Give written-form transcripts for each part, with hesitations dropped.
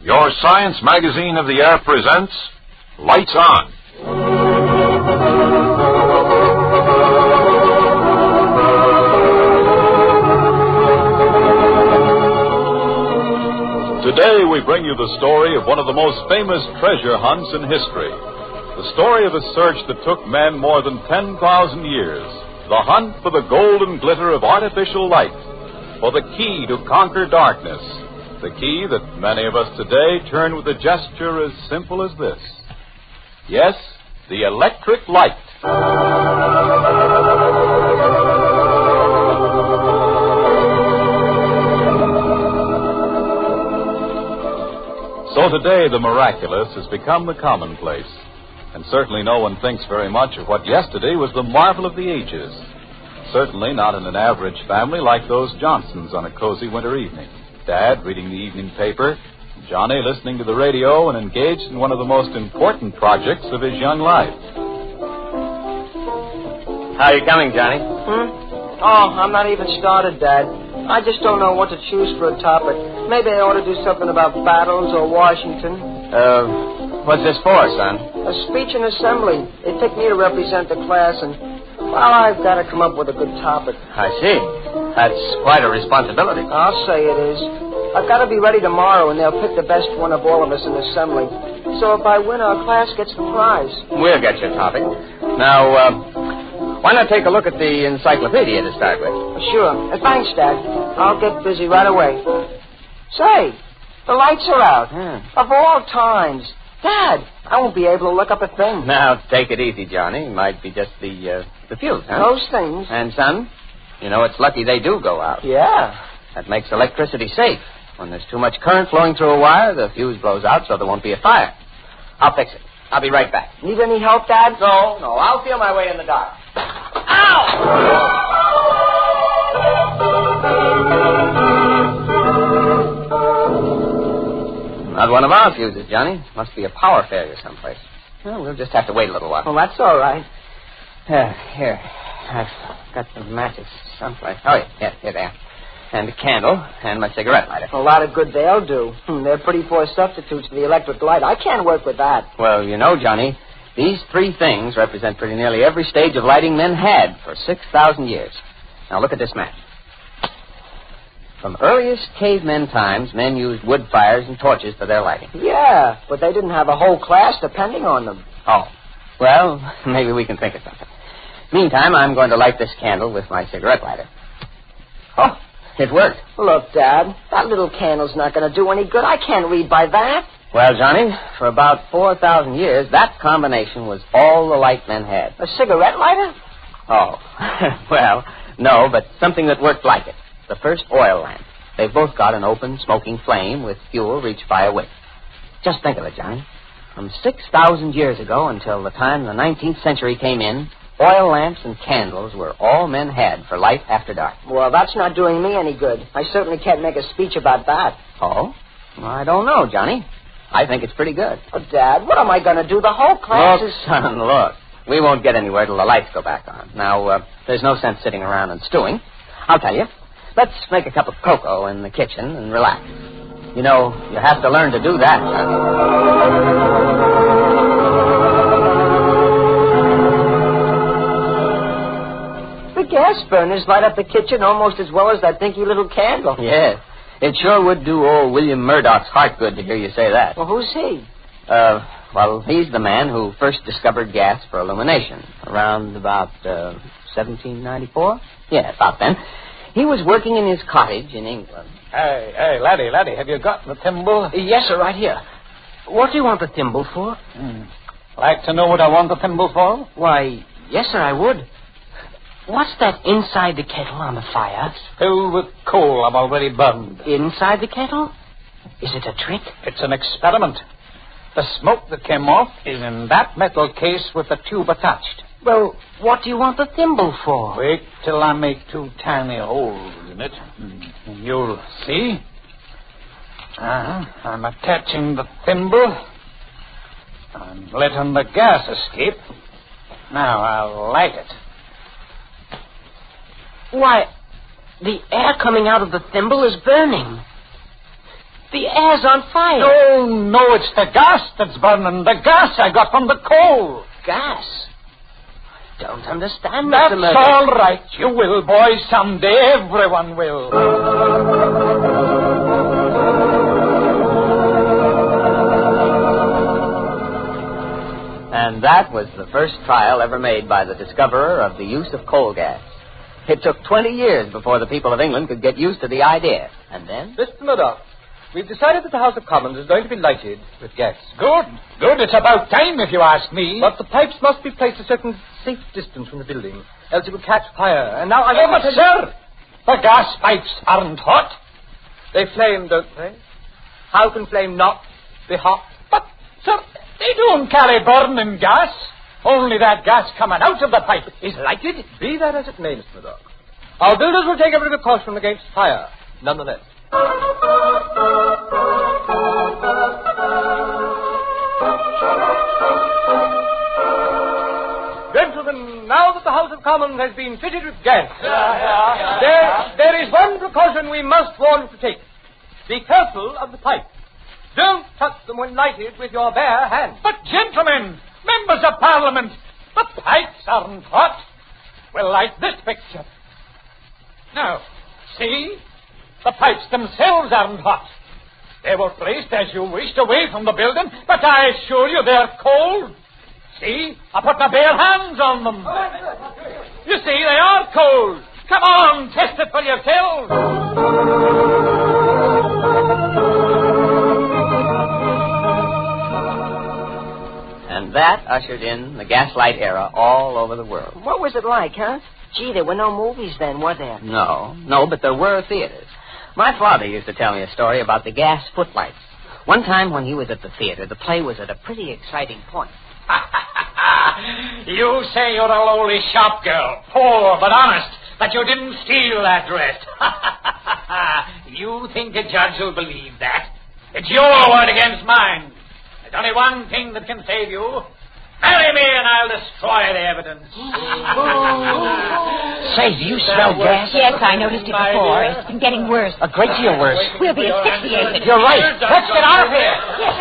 Your science magazine of the air presents Lights On. Today we bring you the story of one of the most famous treasure hunts in history. The story of a search that took men more than 10,000 years. The hunt for the golden glitter of artificial light. For the key to conquer darkness. The key that many of us today turn with a gesture as simple as this. Yes, the electric light. So today the miraculous has become the commonplace. And certainly no one thinks very much of what yesterday was the marvel of the ages. Certainly not in an average family like those Johnsons on a cozy winter evening. Dad reading the evening paper, Johnny listening to the radio and engaged in one of the most important projects of his young life. How are you coming, Johnny? Oh, I'm not even started, Dad. I just don't know what to choose for a topic. Maybe I ought to do something about battles or Washington. What's this for, son? A speech in assembly. They picked me to represent the class, and, well, I've got to come up with a good topic. I see. That's quite a responsibility. I'll say it is. I've got to be ready tomorrow, and they'll pick the best one of all of us in assembly. So if I win, our class gets the prize. We'll get your topic. Now, why not take a look at the encyclopedia to start with? Sure. Thanks, Dad. I'll get busy right away. Say, the lights are out. Of all times. Dad, I won't be able to look up a thing. Now, take it easy, Johnny. It might be just the fuse, huh? Those things. And, son, you know, it's lucky they do go out. Yeah. That makes electricity safe. When there's too much current flowing through a wire, the fuse blows out so there won't be a fire. I'll fix it. I'll be right back. Need any help, Dad? No. I'll feel my way in the dark. Ow! Not one of our fuses, Johnny. Must be a power failure someplace. Well, we'll just have to wait a little while. Well, that's all right. Here. I've got some matches someplace. Oh, yeah, here they are. And a candle and my cigarette lighter. A lot of good they'll do. They're pretty poor substitutes for the electric light. I can't work with that. Well, you know, Johnny, these three things represent pretty nearly every stage of lighting men had for 6,000 years. Now, look at this match. From earliest cavemen times, men used wood fires and torches for their lighting. Yeah, but they didn't have a whole class depending on them. Oh. Well, maybe we can think of something. Meantime, I'm going to light this candle with my cigarette lighter. Oh, it worked. Look, Dad, that little candle's not going to do any good. I can't read by that. Well, Johnny, for about 4,000 years, that combination was all the light men had. A cigarette lighter? Oh, well, no, but something that worked like it. The first oil lamp. They've both got an open, smoking flame with fuel reached by a wick. Just think of it, Johnny. From 6,000 years ago until the time the 19th century came in, oil lamps and candles were all men had for light after dark. Well, that's not doing me any good. I certainly can't make a speech about that. Oh? Well, I don't know, Johnny. I think it's pretty good. Oh, Dad, what am I going to do? The whole class Look, son, look. We won't get anywhere till the lights go back on. Now, there's no sense sitting around and stewing. I'll tell you. Let's make a cup of cocoa in the kitchen and relax. You know, you have to learn to do that, son. The gas burners light up the kitchen almost as well as that dinky little candle. Yes. It sure would do old William Murdoch's heart good to hear you say that. Well, who's he? Well, he's the man who first discovered gas for illumination. Around about, 1794? Yeah, about then. He was working in his cottage in England. Hey, laddie, have you got the thimble? Yes, sir, right here. What do you want the thimble for? Like to know what I want the thimble for? Why, yes, sir, I would. What's that inside the kettle on the fire? It's filled with coal I've already burned. Inside the kettle? Is it a trick? It's an experiment. The smoke that came off is in that metal case with the tube attached. Well, what do you want the thimble for? Wait till I make two tiny holes in it. You'll see. I'm attaching the thimble. I'm letting the gas escape. Now I'll light it. Why, the air coming out of the thimble is burning. The air's on fire. No, it's the gas that's burning. The gas I got from the coal. Gas? I don't understand, That's Mr. Murdoch. all right. You will, boys. Someday everyone will. And that was the first trial ever made by the discoverer of the use of coal gas. It took 20 years before the people of England could get used to the idea. And then? Mr. Murdoch, we've decided that the House of Commons is going to be lighted with gas. Good. It's about time, if you ask me. But the pipes must be placed a certain safe distance from the building, else it will catch fire. And now I... But, sir, the gas pipes aren't hot. They flame, don't they? How can flame not be hot? But, sir, they don't carry burning gas. Only that gas coming out of the pipe is lighted. Be that as it may, Mr. Murdoch, our builders will take every precaution against fire, nonetheless. Gentlemen, now that the House of Commons has been fitted with gas, there is one precaution we must warn you to take. Be careful of the pipes. Don't touch them when lighted with your bare hands. But, gentlemen, members of Parliament, the pipes aren't hot. We'll light this picture. Now, see? The pipes themselves aren't hot. They were placed as you wished away from the building, but I assure you they're cold. See? I put my bare hands on them. You see, they are cold. Come on, test it for yourselves. And that ushered in the gaslight era all over the world. What was it like, huh? Gee, there were no movies then, were there? No, but there were theaters. My father used to tell me a story about the gas footlights. One time when he was at the theater, the play was at a pretty exciting point. You say you're a lowly shop girl, poor but honest, that you didn't steal that dress. You think a judge will believe that? It's your word against mine. There's only one thing that can save you. Marry me and I'll destroy the evidence. Say, do you smell gas? Yes, I noticed it before. It's been getting worse. A great deal worse. We'll be asphyxiated. You're right. Let's get out of here.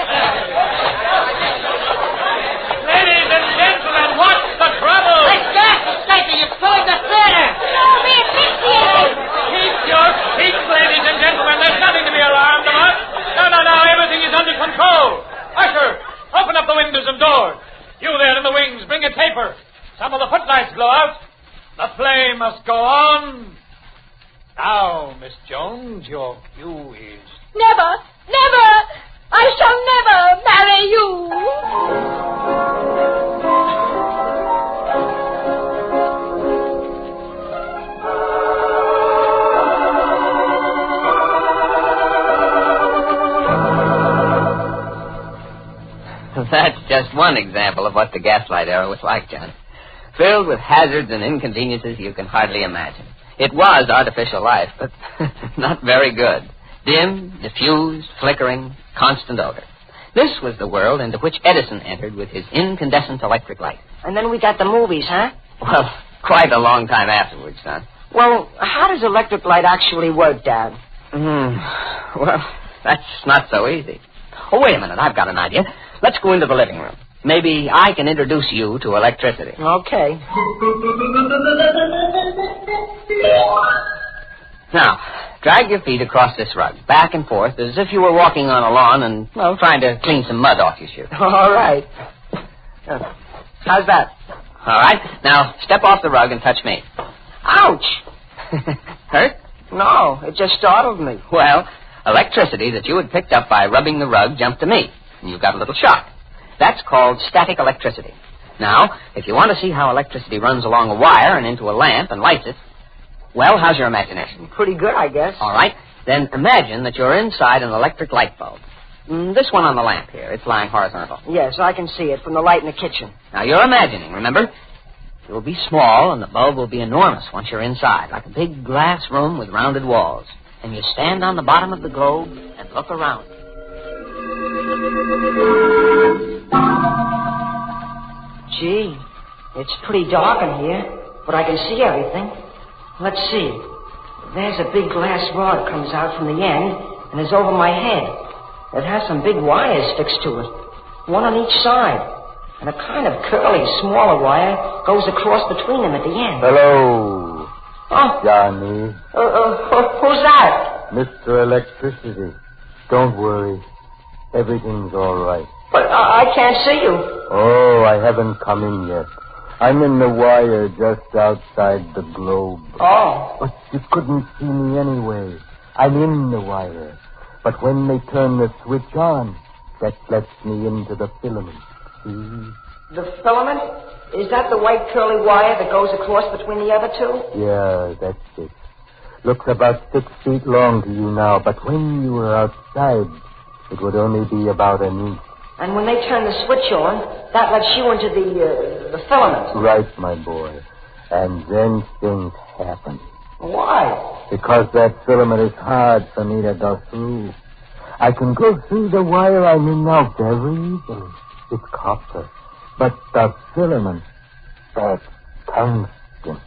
Ladies and gentlemen, what's the trouble? This gas is escaping. It's filling the theater. We'll be asphyxiated. Keep your seats, ladies and gentlemen. There's nothing to be alarmed about. No. Everything is under control. Usher, open up the windows and doors. You there in the wings, bring a taper. Some of the footlights blow out. The play must go on. Now, Miss Jones, your cue is... Never. I shall never marry you. That's just one example of what the gaslight era was like, John. Filled with hazards and inconveniences you can hardly imagine. It was artificial life, but not very good. Dim, diffused, flickering, constant odor. This was the world into which Edison entered with his incandescent electric light. And then we got the movies, huh? Well, quite a long time afterwards, son. Well, how does electric light actually work, Dad? Well, that's not so easy. Oh, wait a minute. I've got an idea. Let's go into the living room. Maybe I can introduce you to electricity. Okay. Now, drag your feet across this rug, back and forth, as if you were walking on a lawn and, well, trying to clean some mud off your shoe. All right. How's that? All right. Now, step off the rug and touch me. Ouch! Hurt? No, it just startled me. Well, electricity that you had picked up by rubbing the rug jumped to me, and you got a little shock. That's called static electricity. Now, if you want to see how electricity runs along a wire and into a lamp and lights it, well, how's your imagination? Pretty good, I guess. All right. Then imagine that you're inside an electric light bulb. This one on the lamp here. It's lying horizontal. Yes, I can see it from the light in the kitchen. Now, you're imagining, remember? It will be small, and the bulb will be enormous once you're inside, like a big glass room with rounded walls. And you stand on the bottom of the globe and look around. Gee, it's pretty dark in here, but I can see everything. Let's see. There's a big glass rod comes out from the end, and is over my head. It has some big wires fixed to it, one on each side. And a kind of curly, smaller wire goes across between them at the end. Hello, Oh, Johnny. who's that? Mr. Electricity. Don't worry. Everything's all right. But I can't see you. Oh, I haven't come in yet. I'm in the wire just outside the globe. Oh. But you couldn't see me anyway. I'm in the wire. But when they turn the switch on, that lets me into the filament. See? The filament? Is that the white curly wire that goes across between the other two? Yeah, that's it. Looks about 6 feet long to you now, but when you were outside, it would only be about an inch. And when they turn the switch on, that lets you into the filament. Right, my boy. And then things happen. Why? Because that filament is hard for me to go through. I can go through the wire I'm in now very easily. It's copper. But the filament, that's tungsten.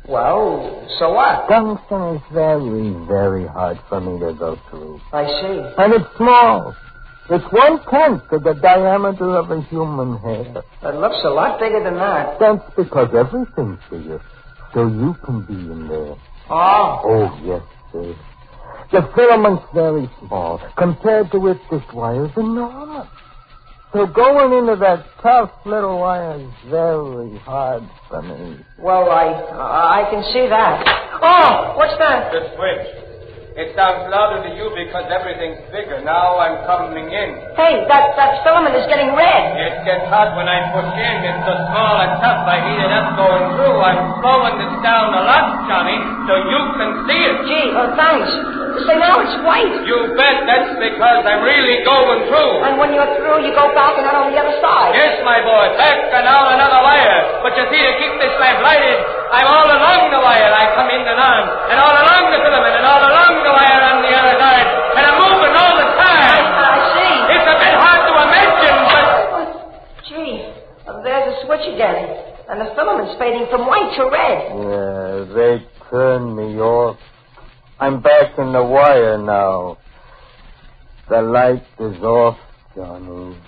Well, so what? Tungsten is very, very hard for me to go through. I see. And it's small. It's 1/10 of the diameter of a human hair. It looks a lot bigger than that. That's because everything's bigger. So you can be in there. Oh. Oh, yes, sir. The filament's very small. Compared to it, this wire's enormous. So going into that tough little wire is very hard for me. Well, I can see that. Oh, what's that? The switch. It sounds louder to you because everything's bigger. Now I'm coming in. Hey, that filament is getting red. It gets hot when I push in. It's so small and tough I heat it up going through. I'm slowing this down a lot, Johnny, so you can see it. Gee, thanks. Say, now it's white. You bet that's because I'm really going through. And when you're through, you go back and out on the other side. Yes, my boy, back and out another wire. But you see, to keep this lamp lighted, I'm all along the wire. I come in and on, and all along the filament, and all along the wire on the other side. And I'm moving all the time. I see. It's a bit hard to imagine, but... Gee, there's a switch again. And the filament's fading from white to red. Yeah, they turned me off. I'm back in the wire now. The light is off, Johnny.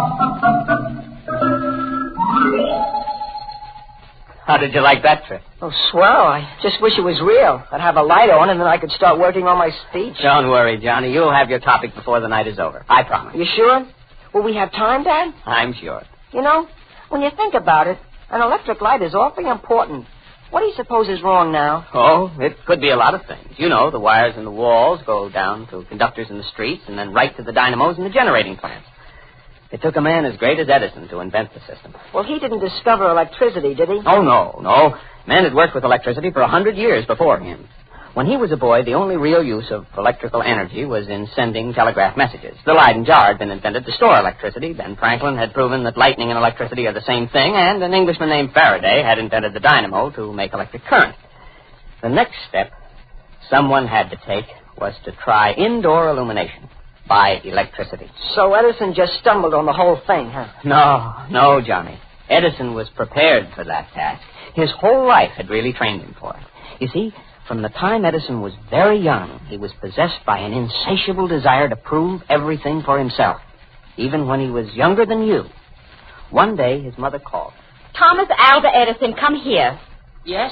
How did you like that trick? Oh, swell. I just wish it was real. I'd have a light on and then I could start working on my speech. Don't worry, Johnny. You'll have your topic before the night is over. I promise. You sure? Will we have time, Dad? I'm sure. You know, when you think about it, an electric light is awfully important. What do you suppose is wrong now? Oh, it could be a lot of things. You know, the wires in the walls go down to conductors in the streets and then right to the dynamos in the generating plants. It took a man as great as Edison to invent the system. Well, he didn't discover electricity, did he? Oh, no. Men had worked with electricity for 100 years before him. When he was a boy, the only real use of electrical energy was in sending telegraph messages. The Leyden jar had been invented to store electricity. Ben Franklin had proven that lightning and electricity are the same thing, and an Englishman named Faraday had invented the dynamo to make electric current. The next step someone had to take was to try indoor illumination by electricity. So Edison just stumbled on the whole thing, huh? No, Johnny. Edison was prepared for that task. His whole life had really trained him for it. You see, from the time Edison was very young, he was possessed by an insatiable desire to prove everything for himself, even when he was younger than you. One day, his mother called. Thomas Alva Edison, come here. Yes?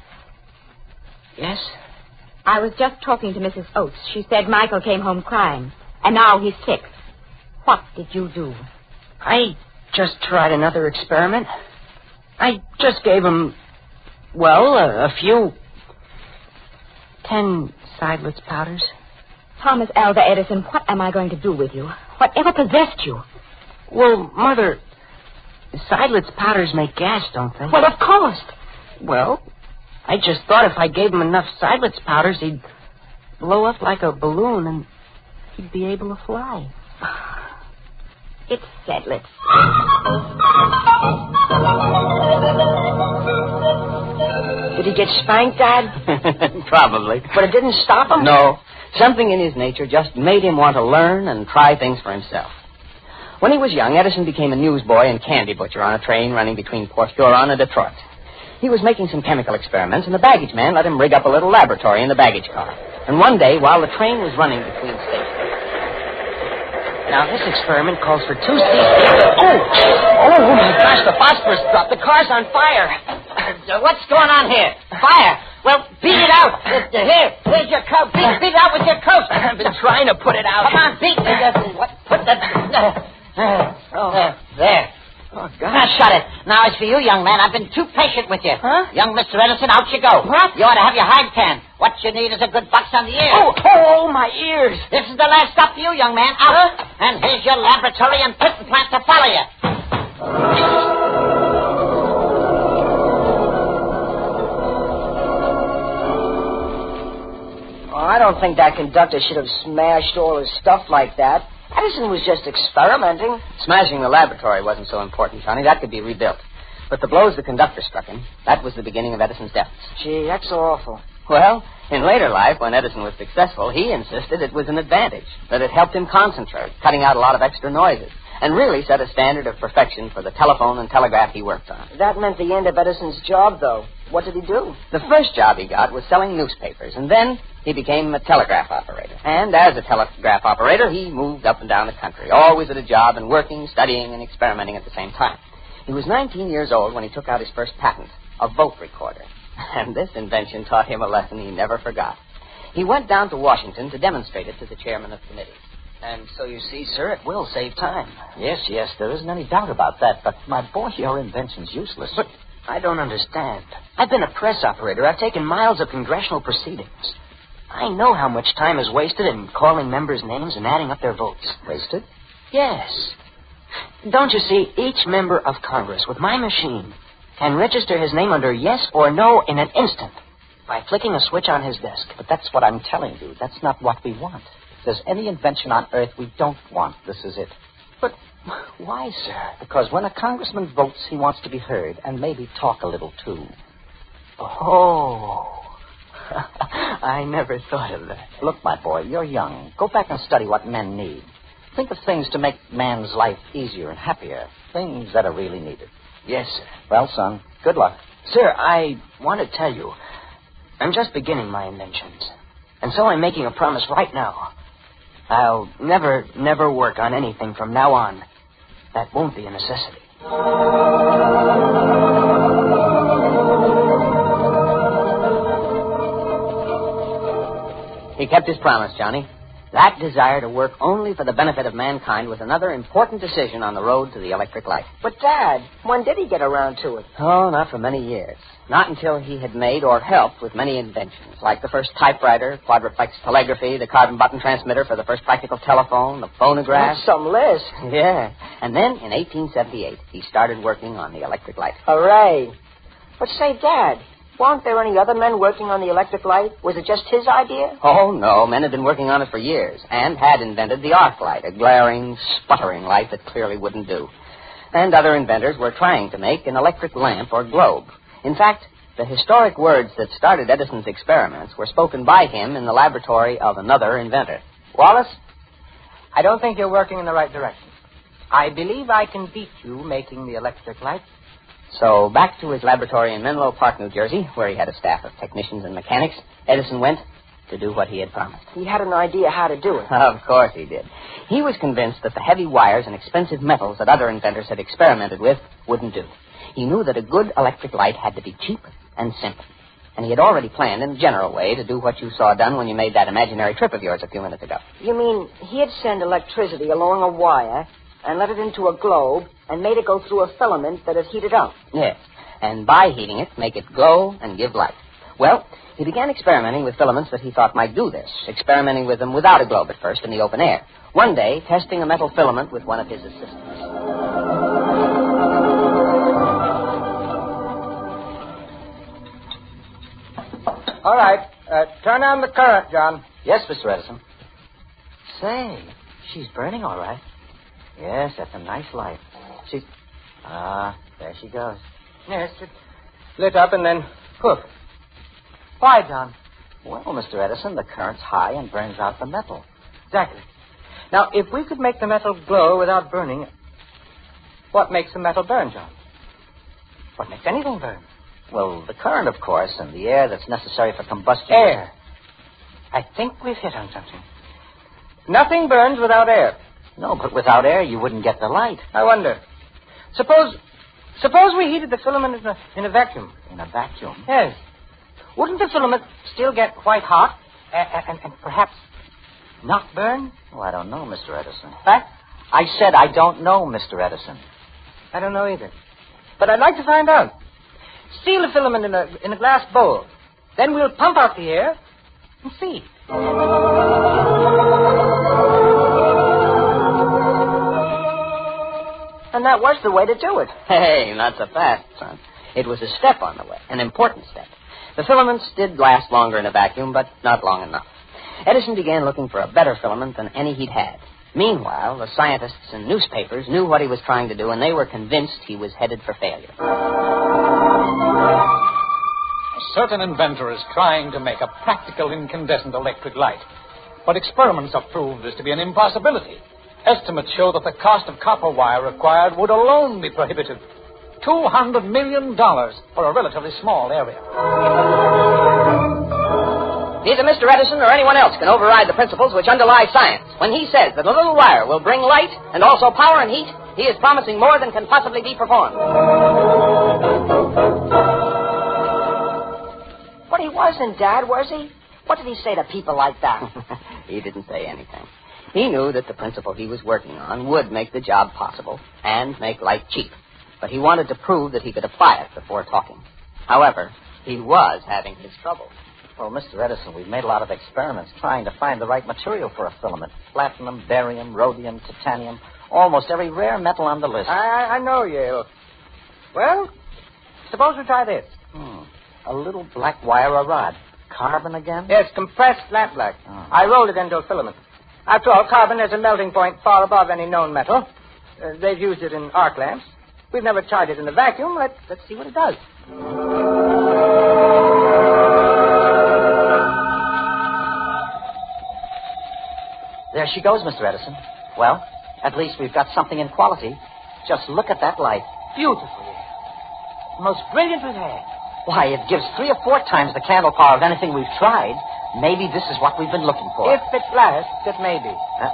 Yes? I was just talking to Mrs. Oates. She said Michael came home crying, and now he's sick. What did you do? I just tried another experiment. I just gave him, well, a few 10 Seidlitz powders. Thomas Alva Edison, what am I going to do with you? Whatever possessed you? Well, Mother, Seidlitz powders make gas, don't they? Well, of course. Well, I just thought if I gave him enough Seidlitz powders, he'd blow up like a balloon and he'd be able to fly. It's Seidlitz. Did he get spanked, Dad? Probably. But it didn't stop him? No. Something in his nature just made him want to learn and try things for himself. When he was young, Edison became a newsboy and candy butcher on a train running between Port Huron and Detroit. He was making some chemical experiments, and the baggage man let him rig up a little laboratory in the baggage car. And one day, while the train was running between stations... Now, this experiment calls for 2 cc's. Oh, my gosh, the phosphorus dropped. The car's on fire. What's going on here? Fire! Well, beat it out. Here's your coat. Beat it out with your coat. I've been trying to put it out. Come on, beat it. Put the... There. Oh, Now, gosh. shut it. Now, as for you, young man, I've been too patient with you. Huh? Young Mr. Edison, out you go. What? You ought to have your hide can. What you need is a good box on the ear. Oh, my ears. This is the last stop for you, young man. Out. And here's your laboratory and pit plant to follow you. Oh, I don't think that conductor should have smashed all his stuff like that. Edison was just experimenting. Smashing the laboratory wasn't so important, Johnny. That could be rebuilt. But the blows the conductor struck him, that was the beginning of Edison's deaths. Gee, that's awful. Well, in later life, when Edison was successful, he insisted it was an advantage, that it helped him concentrate, cutting out a lot of extra noises, and really set a standard of perfection for the telephone and telegraph he worked on. That meant the end of Edison's job, though. What did he do? The first job he got was selling newspapers, and then he became a telegraph operator. And as a telegraph operator, he moved up and down the country, always at a job and working, studying, and experimenting at the same time. He was 19 years old when he took out his first patent, a vote recorder. And this invention taught him a lesson he never forgot. He went down to Washington to demonstrate it to the chairman of committees. And so you see, sir, it will save time. Yes, there isn't any doubt about that. But, my boy, your invention's useless. But I don't understand. I've been a press operator. I've taken miles of congressional proceedings. I know how much time is wasted in calling members' names and adding up their votes. Wasted? Yes. Don't you see, each member of Congress with my machine can register his name under yes or no in an instant by flicking a switch on his desk. But that's what I'm telling you. That's not what we want. If there's any invention on Earth we don't want, this is it. But why, sir? Because when a congressman votes, he wants to be heard and maybe talk a little, too. Oh. I never thought of that. Look, my boy, you're young. Go back and study what men need. Think of things to make man's life easier and happier. Things that are really needed. Yes, sir. Well, son, good luck. Sir, I want to tell you, I'm just beginning my inventions. And so I'm making a promise right now. I'll never work on anything from now on that won't be a necessity. He kept his promise, Johnny. That desire to work only for the benefit of mankind was another important decision on the road to the electric light. But, Dad, when did he get around to it? Oh, not for many years. Not until he had made or helped with many inventions, like the first typewriter, quadruplex telegraphy, the carbon button transmitter for the first practical telephone, the phonograph. That's some list. Yeah. And then, in 1878, he started working on the electric light. Hooray. But say, Dad, weren't there any other men working on the electric light? Was it just his idea? Oh, no. Men had been working on it for years and had invented the arc light, a glaring, sputtering light that clearly wouldn't do. And other inventors were trying to make an electric lamp or globe. In fact, the historic words that started Edison's experiments were spoken by him in the laboratory of another inventor. Wallace, I don't think you're working in the right direction. I believe I can beat you making the electric light. So back to his laboratory in Menlo Park, New Jersey, where he had a staff of technicians and mechanics, Edison went to do what he had promised. He had an idea how to do it. Of course he did. He was convinced that the heavy wires and expensive metals that other inventors had experimented with wouldn't do. He knew that a good electric light had to be cheap and simple. And he had already planned in a general way to do what you saw done when you made that imaginary trip of yours a few minutes ago. You mean he'd send electricity along a wire and let it into a globe and made it go through a filament that had heated up? Yes. And by heating it, make it glow and give light. Well, he began experimenting with filaments that he thought might do this, experimenting with them without a globe at first in the open air. One day, testing a metal filament with one of his assistants. All right. Turn on the current, John. Yes, Mr. Edison. Say, she's burning all right. Yes, that's a nice light. She's... there she goes. Yes, it lit up and then poof. Why, John? Well, Mr. Edison, the current's high and burns out the metal. Exactly. Now, if we could make the metal glow without burning, what makes the metal burn, John? What makes anything burn? Well, the current, of course, and the air that's necessary for combustion. Air. I think we've hit on something. Nothing burns without air. No, but without air, you wouldn't get the light. I wonder. Suppose we heated the filament in a vacuum. In a vacuum? Yes. Wouldn't the filament still get quite hot and perhaps not burn? Oh, I don't know, Mr. Edison. What? I said I don't know, Mr. Edison. I don't know either. But I'd like to find out. Seal the filament in a glass bowl. Then we'll pump out the air and see. And that was the way to do it. Hey, not so fast, son. It was a step on the way, an important step. The filaments did last longer in a vacuum, but not long enough. Edison began looking for a better filament than any he'd had. Meanwhile, the scientists and newspapers knew what he was trying to do, and they were convinced he was headed for failure. A certain inventor is trying to make a practical incandescent electric light, but experiments have proved this to be an impossibility. Estimates show that the cost of copper wire required would alone be prohibitive. $200 million for a relatively small area. Neither Mr. Edison or anyone else can override the principles which underlie science. When he says that a little wire will bring light and also power and heat, he is promising more than can possibly be performed. But he wasn't, Dad, was he? What did he say to people like that? He didn't say anything. He knew that the principle he was working on would make the job possible and make light cheap. But he wanted to prove that he could apply it before talking. However, he was having his trouble. Well, Mr. Edison, we've made a lot of experiments trying to find the right material for a filament. Platinum, barium, rhodium, titanium, almost every rare metal on the list. I know, Yale. Well, suppose we try this. A little black wire or rod. Carbon again? Yes, compressed lampblack. Oh. I rolled it into a filament. After all, carbon has a melting point far above any known metal. They've used it in arc lamps. We've never tried it in a vacuum. Let's see what it does. There she goes, Mr. Edison. Well, at least we've got something in quality. Just look at that light. Beautiful, Yale. The most brilliant we've had. Why, it gives 3 or 4 times the candle power of anything we've tried. Maybe this is what we've been looking for. If it lasts, it may be.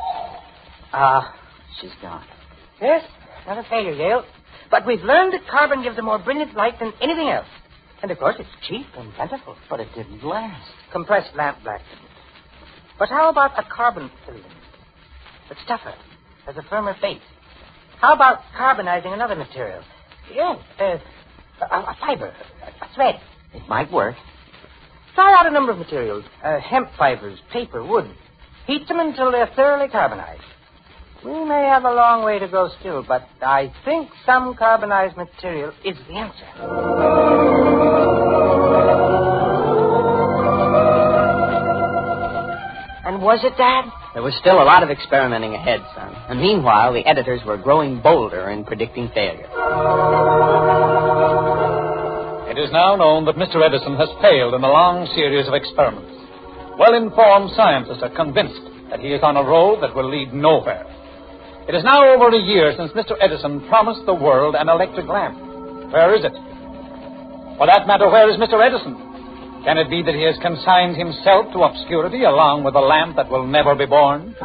She's gone. Yes, not a failure, Yale. But we've learned that carbon gives a more brilliant light than anything else. And, of course, it's cheap and plentiful. But it didn't last. Compressed lampblack didn't. But how about a carbon filament? It's tougher, has a firmer face. How about carbonizing another material? Yes, a fiber, a thread. It might work. Try out a number of materials. Hemp fibers, paper, wood. Heat them until they're thoroughly carbonized. We may have a long way to go still, but I think some carbonized material is the answer. And was it, Dad? There was still a lot of experimenting ahead, son. And meanwhile, the editors were growing bolder in predicting failure. It is now known that Mr. Edison has failed in a long series of experiments. Well-informed scientists are convinced that he is on a road that will lead nowhere. It is now over a year since Mr. Edison promised the world an electric lamp. Where is it? For that matter, where is Mr. Edison? Can it be that he has consigned himself to obscurity along with a lamp that will never be born?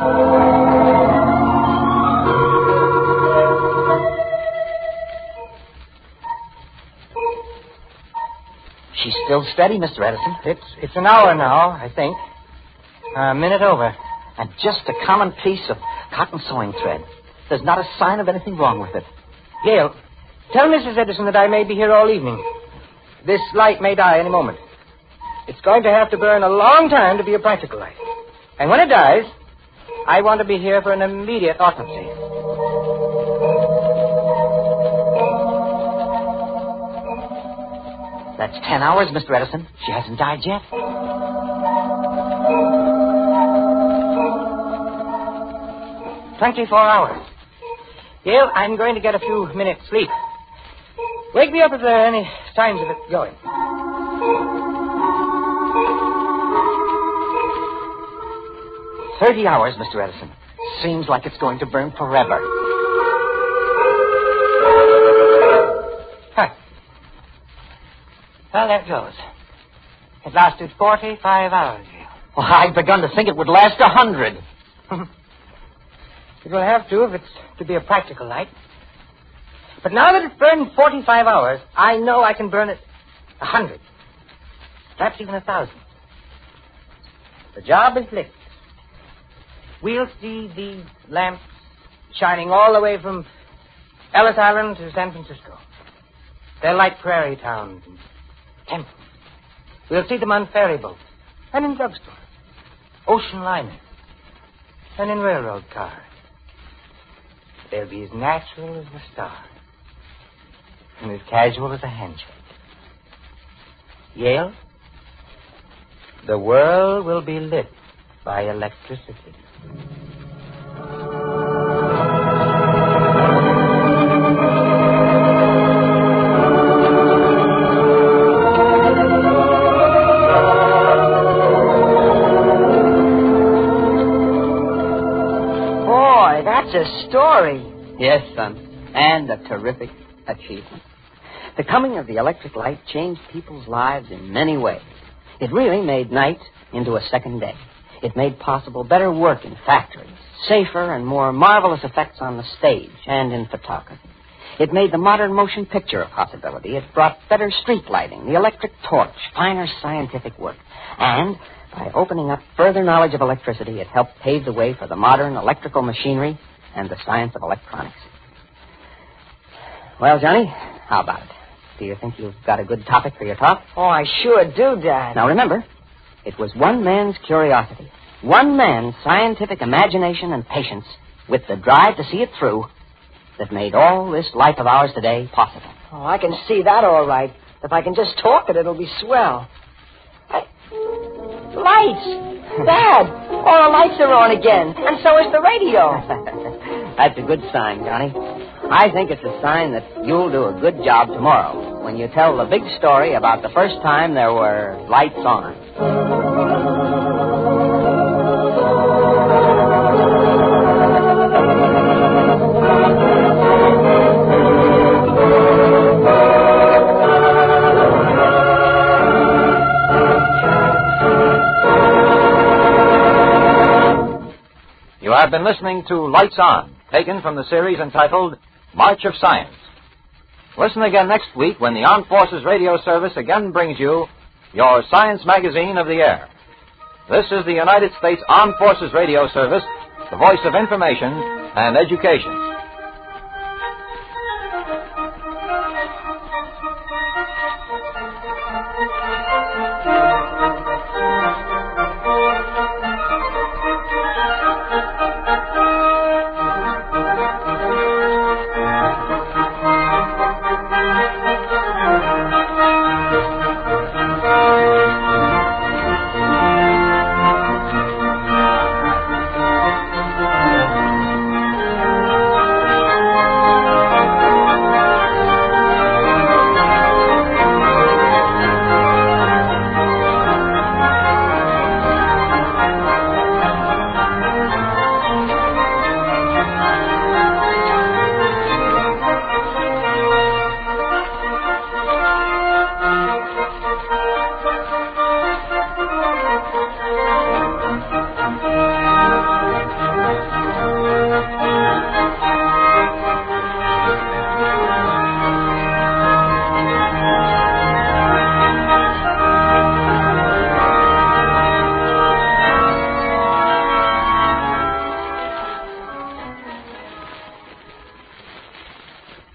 She's still steady, Mr. Edison. It's an hour now, I think. A minute over. And just a common piece of cotton sewing thread. There's not a sign of anything wrong with it. Yale, tell Mrs. Edison that I may be here all evening. This light may die any moment. It's going to have to burn a long time to be a practical light. And when it dies, I want to be here for an immediate autopsy. That's 10 hours, Mr. Edison. She hasn't died yet. 24 hours. Yale, I'm going to get a few minutes sleep. Wake me up if there are any signs of it going. "30 hours, Mr. Edison. Seems like it's going to burn forever." Huh. Well, there it goes. It lasted 45 hours, Yale. Well, I'd begun to think it would last 100. It will have to if it's to be a practical light. But now that it's burned 45 hours, I know I can burn it 100. Perhaps even 1,000. The job is lit. We'll see these lamps shining all the way from Ellis Island to San Francisco. They'll light prairie towns and temples. We'll see them on ferry boats and in drugstores, ocean liners, and in railroad cars. They'll be as natural as the stars and as casual as a handshake. Yale, the world will be lit by electricity. Boy, that's a story. Yes, son, and a terrific achievement. The coming of the electric light changed people's lives in many ways. It really made night into a second day. It made possible better work in factories, safer and more marvelous effects on the stage and in photography. It made the modern motion picture a possibility. It brought better street lighting, the electric torch, finer scientific work. And by opening up further knowledge of electricity, it helped pave the way for the modern electrical machinery and the science of electronics. Well, Johnny, how about it? Do you think you've got a good topic for your talk? Oh, I sure do, Dad. Now, remember, it was one man's curiosity, one man's scientific imagination and patience, with the drive to see it through, that made all this life of ours today possible. Oh, I can see that all right. If I can just talk it, it'll be swell. Lights! Dad, all the lights are on again, and so is the radio. That's a good sign, Johnny. I think it's a sign that you'll do a good job tomorrow when you tell the big story about the first time there were lights on. You have been listening to Lights On, taken from the series entitled March of Science. Listen again next week when the Armed Forces Radio Service again brings you your Science Magazine of the Air. This is the United States Armed Forces Radio Service, the voice of information and education.